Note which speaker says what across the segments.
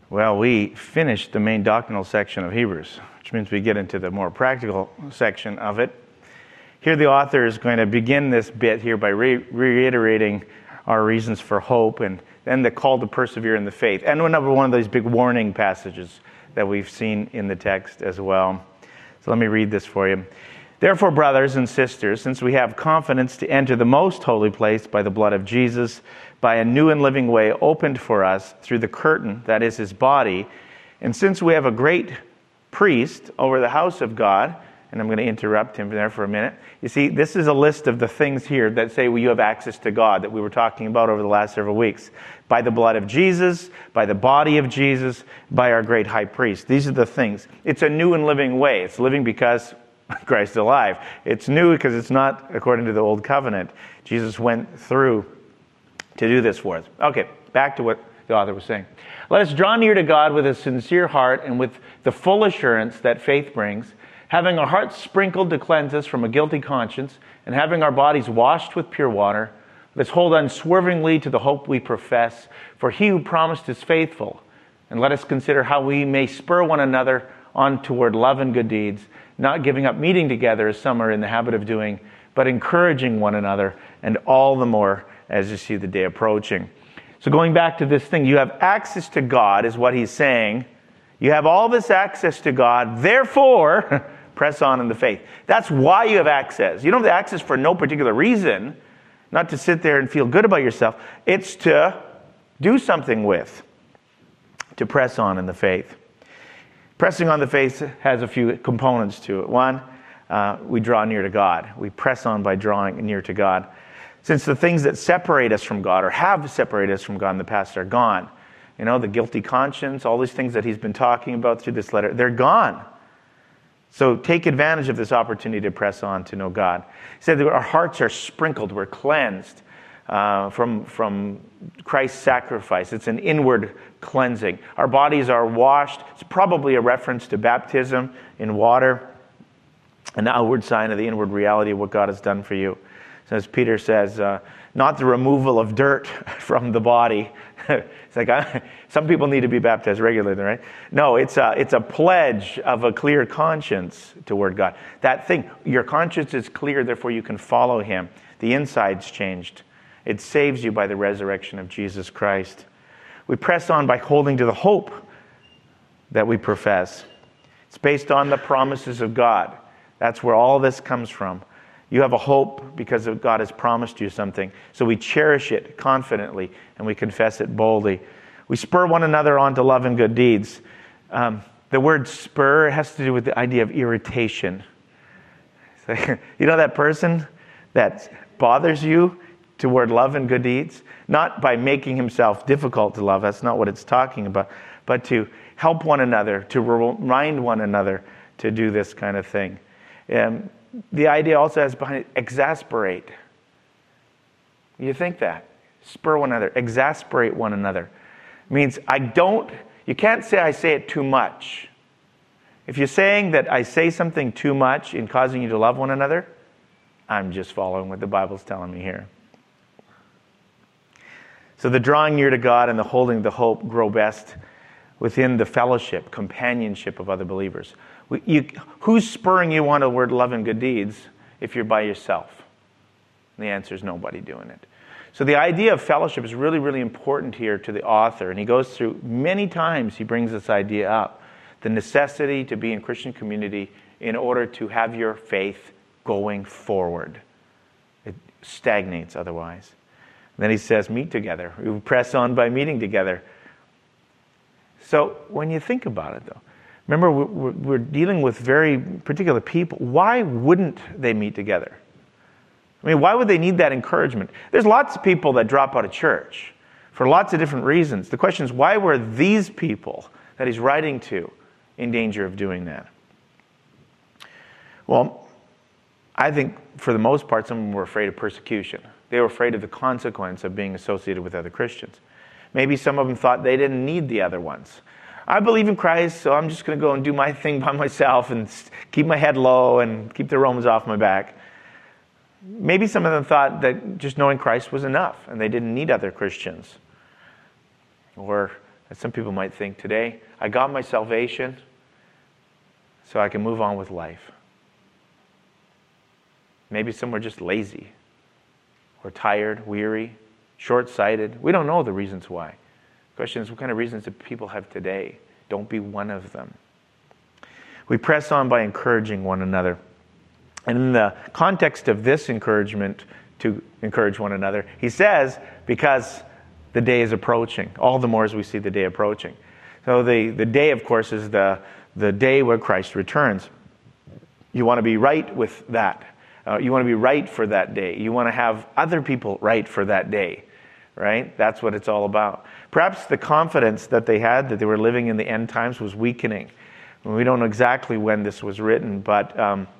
Speaker 1: Well, we finished the main doctrinal section of Hebrews, which means we get into the more practical section of it. Here the author is going to begin this bit here by reiterating our reasons for hope and then the call to persevere in the faith. And another one of those big warning passages that we've seen in the text as well. So let me read this for you. Therefore, brothers and sisters, since we have confidence to enter the most holy place by the blood of Jesus, by a new and living way opened for us through the curtain, that is his body, and since we have a great priest over the house of God, and I'm going to interrupt him there for a minute. You see, this is a list of the things here that say you have access to God that we were talking about over the last several weeks. By the blood of Jesus, by the body of Jesus, by our great high priest. These are the things. It's a new and living way. It's living because Christ is alive. It's new because it's not according to the old covenant. Jesus went through to do this for us. Okay, back to what the author was saying. Let us draw near to God with a sincere heart and with the full assurance that faith brings, having our hearts sprinkled to cleanse us from a guilty conscience, and having our bodies washed with pure water. Let us hold unswervingly to the hope we profess, for he who promised is faithful. And let us consider how we may spur one another on toward love and good deeds, not giving up meeting together as some are in the habit of doing, but encouraging one another, and all the more as you see the day approaching. So going back to this thing, you have access to God is what he's saying. You have all this access to God, therefore, press on in the faith. That's why you have access. You don't have access for no particular reason, not to sit there and feel good about yourself. It's to do something with, to press on in the faith. Pressing on the faith has a few components to it. One, we draw near to God. We press on by drawing near to God. Since the things that separate us from God or have separated us from God in the past are gone. You know, the guilty conscience, all these things that he's been talking about through this letter, they're gone. So take advantage of this opportunity to press on to know God. He said that our hearts are sprinkled, we're cleansed from Christ's sacrifice. It's an inward cleansing. Our bodies are washed. It's probably a reference to baptism in water, an outward sign of the inward reality of what God has done for you. So as Peter says, not the removal of dirt from the body. It's like, some people need to be baptized regularly, right? No, it's a pledge of a clear conscience toward God. That thing, your conscience is clear, therefore you can follow him. The inside's changed. It saves you by the resurrection of Jesus Christ. We press on by holding to the hope that we profess. It's based on the promises of God. That's where all this comes from. You have a hope because God has promised you something. So we cherish it confidently and we confess it boldly. We spur one another on to love and good deeds. The word spur has to do with the idea of irritation. You know that person that bothers you toward love and good deeds? Not by making himself difficult to love. That's not what it's talking about. But to help one another, to remind one another to do this kind of thing. The idea also has behind it, exasperate. You think that. Spur one another. Exasperate one another. It means you can't say I say it too much. If you're saying that I say something too much in causing you to love one another, I'm just following what the Bible's telling me here. So the drawing near to God and the holding the hope grow best within the fellowship, companionship of other believers. Who's spurring you on toward love and good deeds if you're by yourself? And the answer is nobody doing it. So the idea of fellowship is really, really important here to the author. And he goes through many times, he brings this idea up. The necessity to be in Christian community in order to have your faith going forward. It stagnates otherwise. And then he says, meet together. We press on by meeting together. So when you think about it, though, remember we're dealing with very particular people. Why wouldn't they meet together? I mean, why would they need that encouragement? There's lots of people that drop out of church for lots of different reasons. The question is, why were these people that he's writing to in danger of doing that? Well, I think for the most part, some of them were afraid of persecution. They were afraid of the consequence of being associated with other Christians. Maybe some of them thought they didn't need the other ones. I believe in Christ, so I'm just going to go and do my thing by myself and keep my head low and keep the Romans off my back. Maybe some of them thought that just knowing Christ was enough and they didn't need other Christians. Or as some people might think today. I got my salvation so I can move on with life. Maybe some are just lazy or tired, weary, short-sighted. We don't know the reasons why. The question is, what kind of reasons do people have today? Don't be one of them. We press on by encouraging one another. And in the context of this encouragement to encourage one another, he says, because the day is approaching, all the more as we see the day approaching. So the day, of course, is the day where Christ returns. You want to be right with that. You want to be right for that day. You want to have other people right for that day, right? That's what it's all about. Perhaps the confidence that they had that they were living in the end times was weakening. We don't know exactly when this was written, but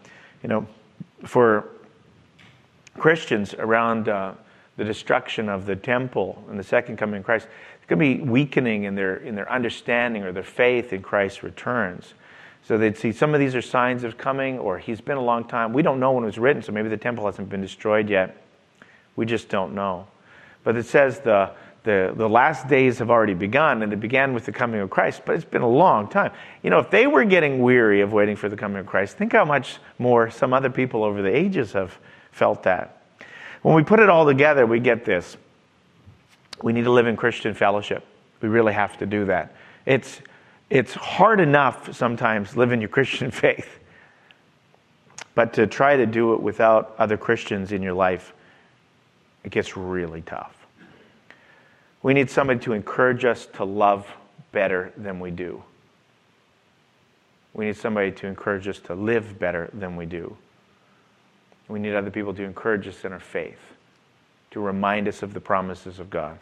Speaker 1: for Christians around the destruction of the temple and the second coming of Christ, it's going to be weakening in their understanding or their faith in Christ's returns. So they'd see some of these are signs of coming, or he's been a long time. We don't know when it was written, so maybe the temple hasn't been destroyed yet. We just don't know. But it says the last days have already begun, and it began with the coming of Christ, but it's been a long time. If they were getting weary of waiting for the coming of Christ, think how much more some other people over the ages have felt that. When we put it all together, we get this. We need to live in Christian fellowship. We really have to do that. It's hard enough sometimes living your Christian faith, but to try to do it without other Christians in your life, it gets really tough. We need somebody to encourage us to love better than we do. We need somebody to encourage us to live better than we do. We need other people to encourage us in our faith, to remind us of the promises of God.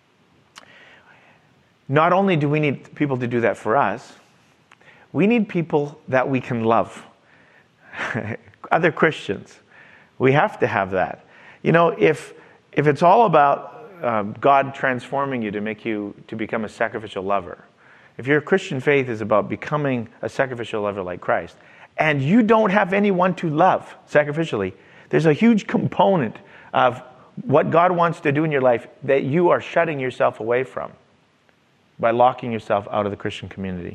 Speaker 1: Not only do we need people to do that for us, we need people that we can love. Other Christians. We have to have that. If it's all about God transforming you to become a sacrificial lover, if your Christian faith is about becoming a sacrificial lover like Christ, and you don't have anyone to love sacrificially, there's a huge component of what God wants to do in your life that you are shutting yourself away from by locking yourself out of the Christian community.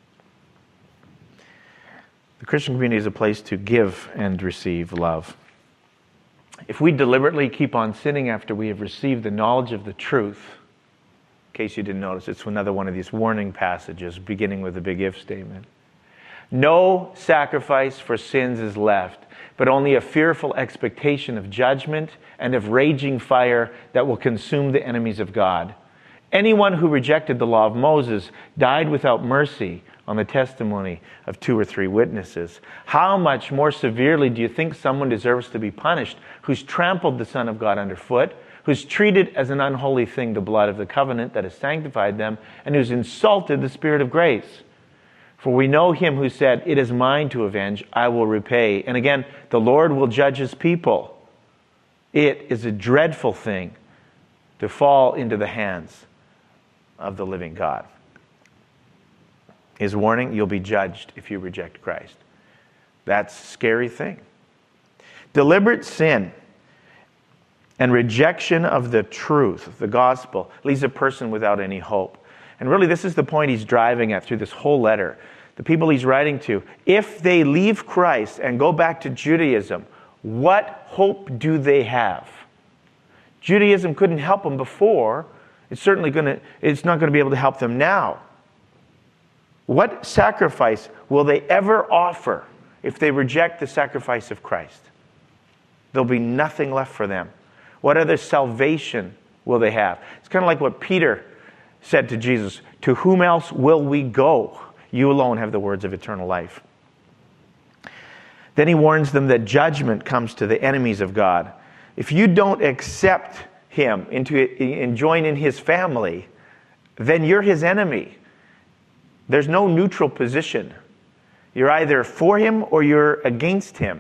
Speaker 1: The Christian community is a place to give and receive love. If we deliberately keep on sinning after we have received the knowledge of the truth, in case you didn't notice, it's another one of these warning passages beginning with a big if statement. No sacrifice for sins is left, but only a fearful expectation of judgment and of raging fire that will consume the enemies of God. Anyone who rejected the law of Moses died without mercy on the testimony of 2 or 3 witnesses. How much more severely do you think someone deserves to be punished who's trampled the Son of God underfoot, who's treated as an unholy thing the blood of the covenant that has sanctified them, and who's insulted the Spirit of grace? For we know him who said, "It is mine to avenge, I will repay." And again, the Lord will judge his people. It is a dreadful thing to fall into the hands of the living God. His warning, you'll be judged if you reject Christ. That's a scary thing. Deliberate sin and rejection of the truth, the gospel, leaves a person without any hope. And really, this is the point he's driving at through this whole letter. The people he's writing to, if they leave Christ and go back to Judaism, what hope do they have? Judaism couldn't help them before. It's not going to be able to help them now. What sacrifice will they ever offer if they reject the sacrifice of Christ? There'll be nothing left for them. What other salvation will they have? It's kind of like what Peter said to Jesus, "To whom else will we go? You alone have the words of eternal life." Then he warns them that judgment comes to the enemies of God. If you don't accept him and join in his family, then you're his enemy. There's no neutral position. You're either for him or you're against him.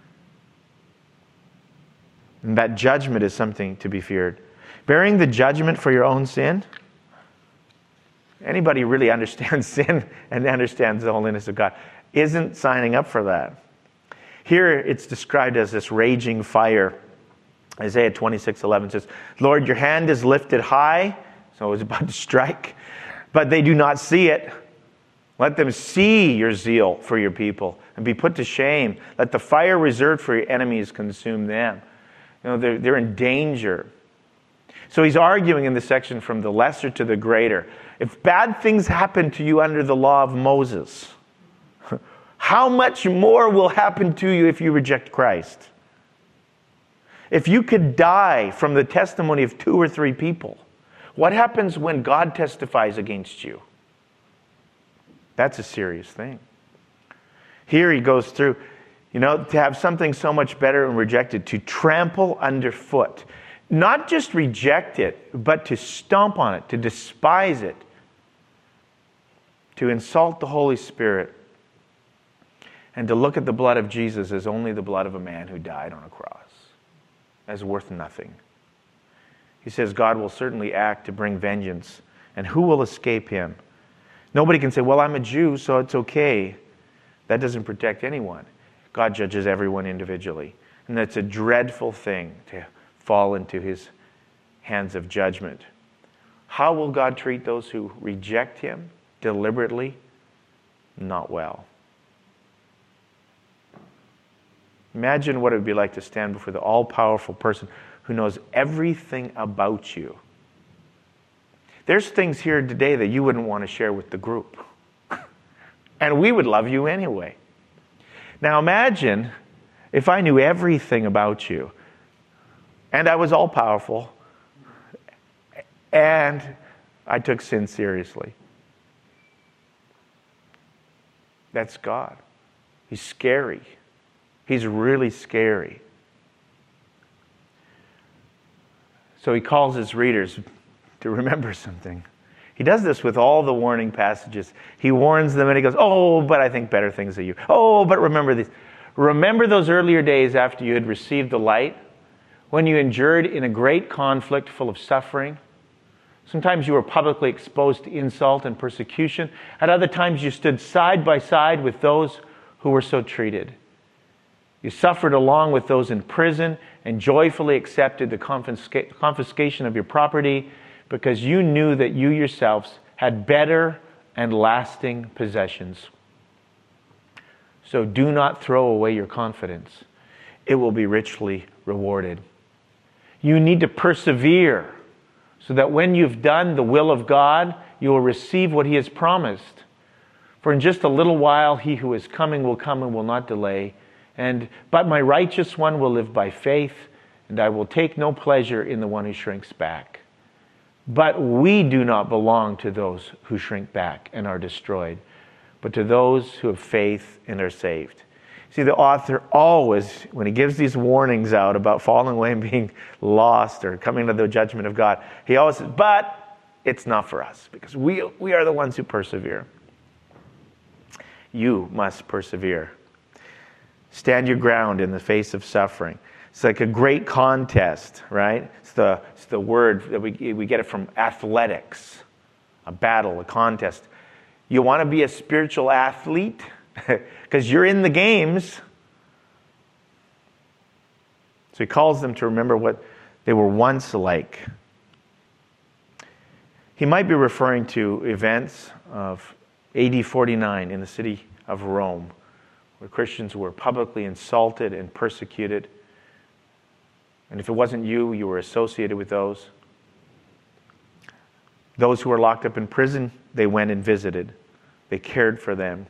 Speaker 1: And that judgment is something to be feared. Bearing the judgment for your own sin. Anybody who really understands sin and understands the holiness of God isn't signing up for that. Here it's described as this raging fire. Isaiah 26:11 says, "Lord, your hand is lifted high," so it's about to strike. but they do not see it. Let them see your zeal for your people and be put to shame. Let the fire reserved for your enemies consume them. They're in danger. So he's arguing in this section from the lesser to the greater. If bad things happen to you under the law of Moses, how much more will happen to you if you reject Christ? If you could die from the testimony of 2 or 3 people, what happens when God testifies against you? That's a serious thing. Here he goes through, to have something so much better and rejected, to trample underfoot. Not just reject it, but to stomp on it, to despise it, to insult the Holy Spirit, and to look at the blood of Jesus as only the blood of a man who died on a cross, as worth nothing. He says God will certainly act to bring vengeance, and who will escape him? Nobody can say, well, I'm a Jew, so it's okay. That doesn't protect anyone. God judges everyone individually. And that's a dreadful thing to fall into his hands of judgment. How will God treat those who reject him deliberately? Not well. Imagine what it would be like to stand before the all-powerful person who knows everything about you. There's things here today that you wouldn't want to share with the group. And we would love you anyway. Now imagine if I knew everything about you, and I was all-powerful, and I took sin seriously. That's God. He's scary. He's really scary. So he calls his readers to remember something. He does this with all the warning passages. He warns them and he goes, oh, but I think better things of you. Oh, but remember this. Remember those earlier days after you had received the light, when you endured in a great conflict full of suffering. Sometimes you were publicly exposed to insult and persecution. At other times you stood side by side with those who were so treated. You suffered along with those in prison and joyfully accepted the confiscation of your property because you knew that you yourselves had better and lasting possessions. So do not throw away your confidence. It will be richly rewarded. You need to persevere so that when you've done the will of God, you will receive what he has promised. For in just a little while, he who is coming will come and will not delay. But my righteous one will live by faith, and I will take no pleasure in the one who shrinks back. But we do not belong to those who shrink back and are destroyed, but to those who have faith and are saved. See, the author always, when he gives these warnings out about falling away and being lost or coming to the judgment of God, he always says, but it's not for us, because we are the ones who persevere. You must persevere. Stand your ground in the face of suffering. It's like a great contest, right? It's the word that we get it from athletics, a battle, a contest. You want to be a spiritual athlete because you're in the games. So he calls them to remember what they were once like. He might be referring to events of AD 49 in the city of Rome, where Christians were publicly insulted and persecuted. And if it wasn't you, you were associated with those. Those who were locked up in prison, they went and visited. They cared for them.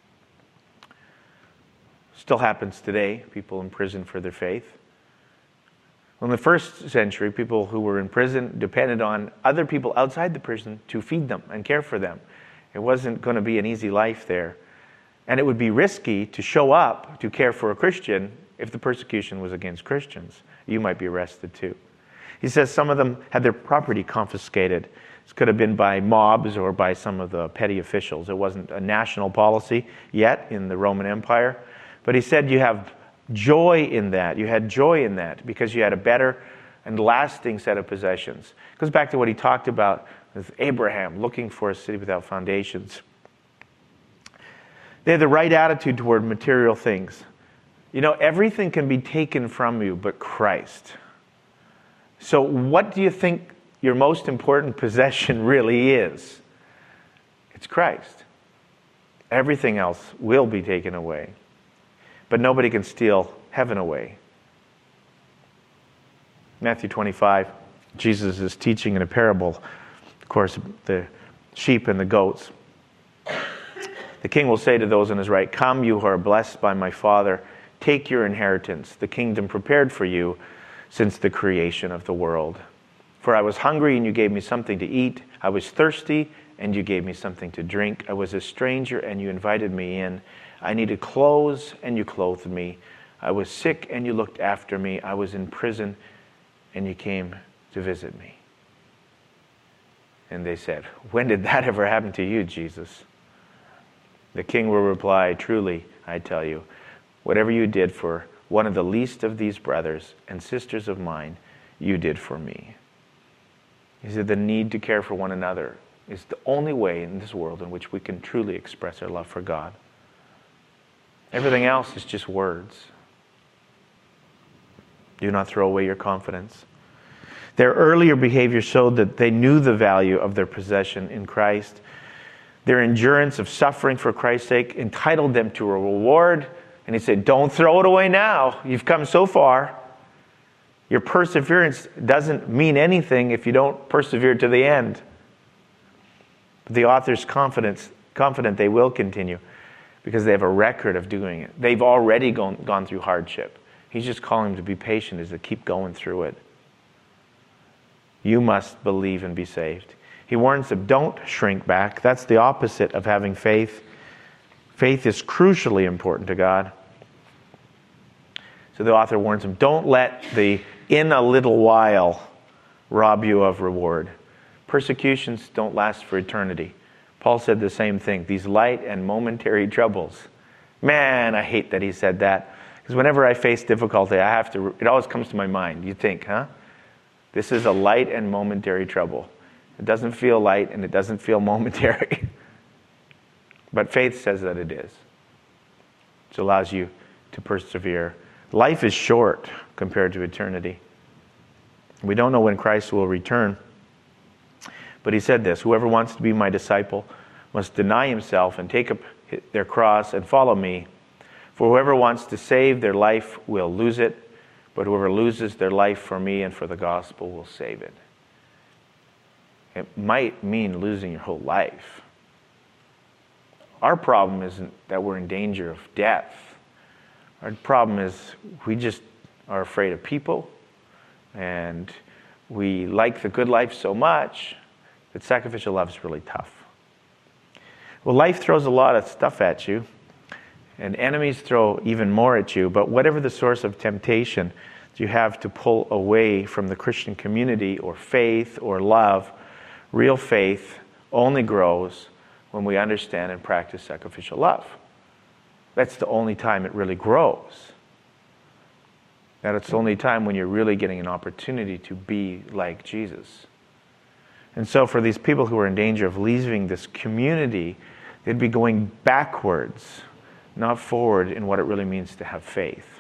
Speaker 1: Still happens today, people in prison for their faith. Well, in the first century, people who were in prison depended on other people outside the prison to feed them and care for them. It wasn't going to be an easy life there. And it would be risky to show up to care for a Christian if the persecution was against Christians. You might be arrested too. He says some of them had their property confiscated. This could have been by mobs or by some of the petty officials. It wasn't a national policy yet in the Roman Empire. But he said you have joy in that. You had joy in that because you had a better and lasting set of possessions. It goes back to what he talked about with Abraham looking for a city without foundations. They had the right attitude toward material things. You know, everything can be taken from you but Christ. So what do you think your most important possession really is? It's Christ. Everything else will be taken away. But nobody can steal heaven away. Matthew 25, Jesus is teaching in a parable, of course, the sheep and the goats. The king will say to those on his right, "Come, you who are blessed by my Father, take your inheritance, the kingdom prepared for you since the creation of the world. For I was hungry, and you gave me something to eat. I was thirsty, and you gave me something to drink. I was a stranger, and you invited me in. I needed clothes, and you clothed me. I was sick, and you looked after me. I was in prison, and you came to visit me." And they said, "When did that ever happen to you, Jesus?" The king will reply, "Truly, I tell you, whatever you did for one of the least of these brothers and sisters of mine, you did for me." He said the need to care for one another is the only way in this world in which we can truly express our love for God. Everything else is just words. Do not throw away your confidence. Their earlier behavior showed that they knew the value of their possession in Christ. Their endurance of suffering for Christ's sake entitled them to a reward. And he said, don't throw it away now. You've come so far. Your perseverance doesn't mean anything if you don't persevere to the end. But the author's confident they will continue because they have a record of doing it. They've already gone through hardship. He's just calling them to be patient as they keep going through it. You must believe and be saved. He warns them, don't shrink back. That's the opposite of having faith. Faith is crucially important to God. So the author warns them, don't let the "in a little while" rob you of reward. Persecutions don't last for eternity. Paul said the same thing. These light and momentary troubles. Man, I hate that he said that. Because whenever I face difficulty, it always comes to my mind. You think, this is a light and momentary trouble. It doesn't feel light and it doesn't feel momentary. But faith says that it is. It allows you to persevere. Life is short compared to eternity. We don't know when Christ will return. But he said this, whoever wants to be my disciple must deny himself and take up their cross and follow me. For whoever wants to save their life will lose it, but whoever loses their life for me and for the gospel will save it. It might mean losing your whole life. Our problem isn't that we're in danger of death. Our problem is we just are afraid of people, and we like the good life so much that sacrificial love is really tough. Well, life throws a lot of stuff at you, and enemies throw even more at you, but whatever the source of temptation you have to pull away from the Christian community or faith or love, real faith only grows when we understand and practice sacrificial love. That's the only time it really grows. And it's the only time when you're really getting an opportunity to be like Jesus. And so for these people who are in danger of leaving this community, they'd be going backwards, not forward in what it really means to have faith.